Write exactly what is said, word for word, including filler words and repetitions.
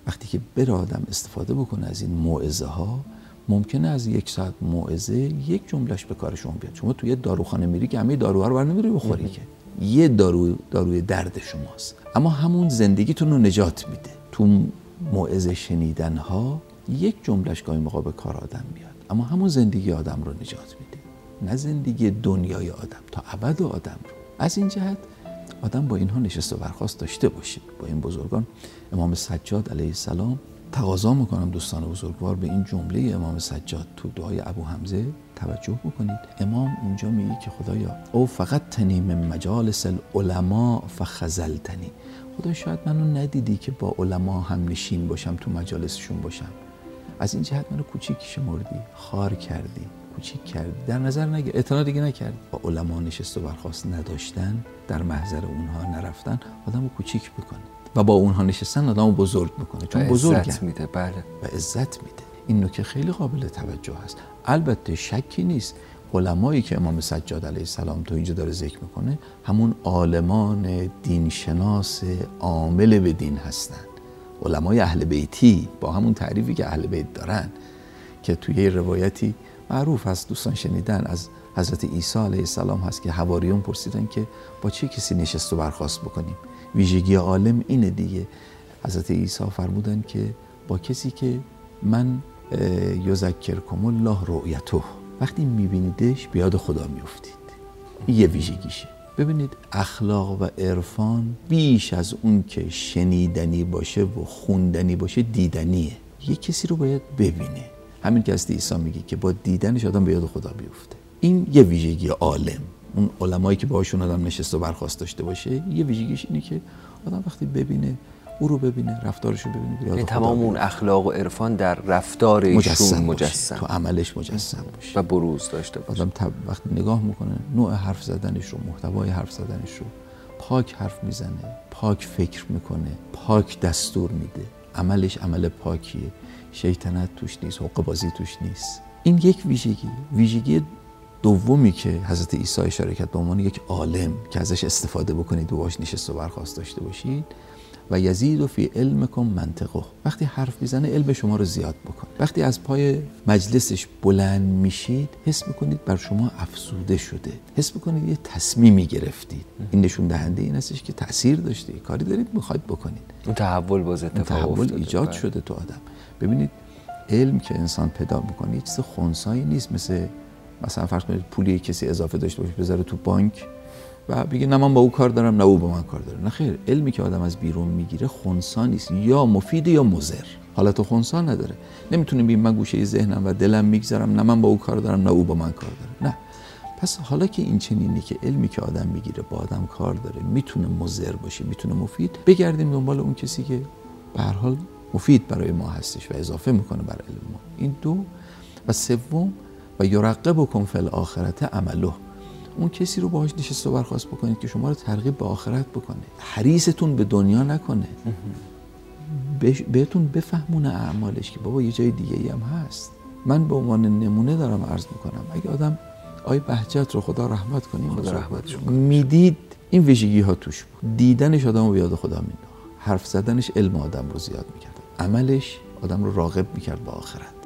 وقتی که بره آدم استفاده بکنه از این موعظه ها، ممکنه از یک ساعت موعظه یک جملهش به کار شما بیاد. شما توی داروخانه میری که همه داروها رو بر نمیری بخوری که، یه دارو داروی درد شماست، اما همون زندگیتون رو نجات میده. تو موعظه شنیدن ها یک جملهش گاهی موقع به کار آدم میاد، اما همون زندگی آدم رو نجات میده، نه زندگی دنیای آدم تا ابد آدم رو. از این جهت آدم با اینها نشست و برخاست داشته باشه. با این بزرگان، امام سجاد علیه السلام، تقاضا میکنم دوستان بزرگوار به این جمله امام سجاد تو دعای ابو حمزه توجه بکنید. امام اونجا میگه که خدایا او فقط تنی من مجالس العلماء فخذلتنی، خدا شاید منو ندیدی که با علما هم نشین باشم، تو مجالسشون باشم، از این جهت منو کوچیک شمردی، خار کردی، کوچیک کردی، در نظر نگه، اعتنا دیگه نکردی. با علما نشست و برخاست نداشتن، در محضر اونها نرفتن، آدمو کوچیک میکنه و با اونها نشستن آدمو بزرگ میکنه، چون بزرگن، عزت میده. بله، و عزت میده. این نکته خیلی قابل توجه است. البته شکی نیست علمایی که امام سجاد علیه السلام تو اینجا داره ذکر میکنه همون عالمان دینشناس عامل به دین هستن، علمای اهل بیتی، با همون تعریفی که اهل بیت دارن، که توی روایتی معروف هست، دوستان شنیدن، از حضرت عیسی علیه السلام هست که حواریون پرسیدن که با چه کسی نشست و برخاست بکنیم؟ ویژگی عالم اینه دیگه. حضرت عیسی فرمودن که با کسی که من یذکرکم الله رؤیته، وقتی میبینیدش به یاد خدا میافتید. این یه ویژگیشه. ببینید اخلاق و عرفان بیش از اون که شنیدنی باشه و خوندنی باشه دیدنیه. یه کسی رو باید ببینه. همین که از عیسی میگه که با دیدنش آدم به یاد خدا بیفته. این یه ویژگی عالم. اون علمایی که باهاشون آدم نشست و برخاست داشته باشه، یه ویژگیش اینه که آدم وقتی ببینه، او رو ببینه، رفتارش رو ببینه، به یاد خدا تمام اون اخلاق و عرفان در رفتار ایشون مجسم، تو عملش مجسم باشه و بروز داشته باشه. آدم تب... وقتی نگاه میکنه نوع حرف زدنش رو، محتوای حرف زدنش رو، پاک حرف میزنه، پاک فکر میکنه، پاک دستور میده، عملش عمل پاکیه، شیطنت توش نیست، حقه بازی توش نیست. این یک ویژگی. ویژگی دومی که حضرت عیسی اشاره کرد به عنوان یک عالم که ازش استفاده بکنید و باهاش نشست و برخاست داشته باشید، و یزید فی علمکم منطقه، وقتی حرف میزنه علم شما رو زیاد بکنه. وقتی از پای مجلسش بلند میشید حس میکنید بر شما افزوده شده، حس میکنید یه تصمیمی گرفتید. این نشون دهنده این هستش که تأثیر داشته، کاری دارید میخواید بکنید. اون تحول باز اتفاق افتاده، تحول ایجاد شده تو آدم. ببینید علم که انسان پیدا میکنه یه چیز خنثایی نیست، مثل مثلا فرض کنید پولی کسی اضافه داشته باشه بذاره تو بانک و بگه نه من با او کار دارم نه او با من کار داره. نه خیر، علمی که آدم از بیرون میگیره خنثی نیست، یا مفید یا مضر، حالت خنثی نداره. نمیتونیم بگیم من گوشه ذهنم و دلم میگذارم نه من با او کار دارم نه او با من کار داره. نه، پس حالا که این چنینه که علمی که آدم میگیره با آدم کار داره، میتونه مضر باشه میتونه مفید، بگردیم دنبال اون کسی که به هر حال مفید برای ما هستش و اضافه میکنه بر علم ما. این دو. و سوم و یرغبکم فی الاخرة عمله، اون کسی رو باهاش نشست و برخاست بکنید که شما رو ترغیب به آخرت بکنه، حریصتون به دنیا نکنه، بهتون بفهمونه اعمالش که بابا یه جای دیگه ای هم هست. من به عنوان نمونه دارم عرض میکنم، اگه آدم آی بهجت رو خدا رحمت کنه، خدا رحمتش کنه، میدید این ویژگی ها توش بود، دیدنش آدم رو به یاد خدا مینداخت، حرف زدنش علم آدم رو زیاد میکرد، عملش آدم رو راغب میکرد به آخرت.